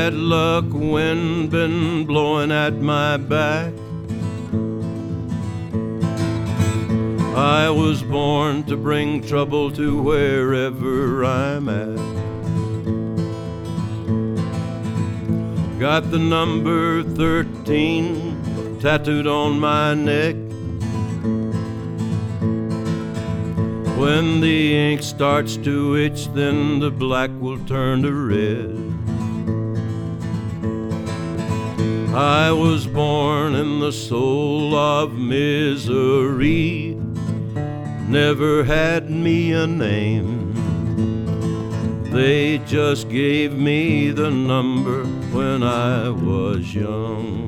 Bad luck, wind been blowing at my back. I was born to bring trouble to wherever I'm at. Got the number 13 tattooed on my neck. When the ink starts to itch, then the black will turn to red. I was born in the soul of misery, never had me a name. They just gave me the number when I was young.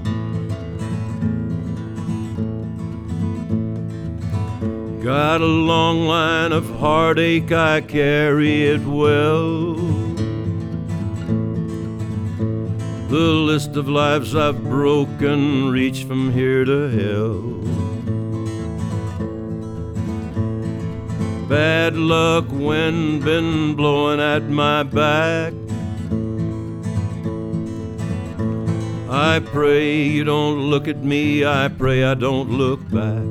Got a long line of heartache, I carry it well. The list of lives I've broken reach from here to hell. Bad luck, wind been blowing at my back. I pray you don't look at me, I pray I don't look back.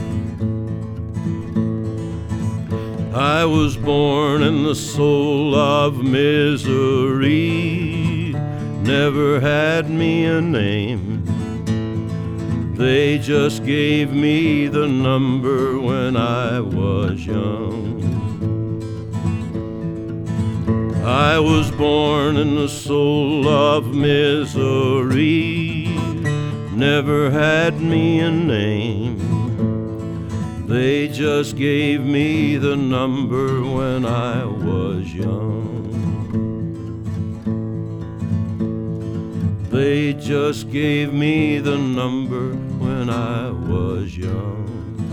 I was born in the soul of misery, never had me a name. They just gave me the number when I was young. I was born in the soul of misery, never had me a name. They just gave me the number when I was young. They just gave me the number when I was young.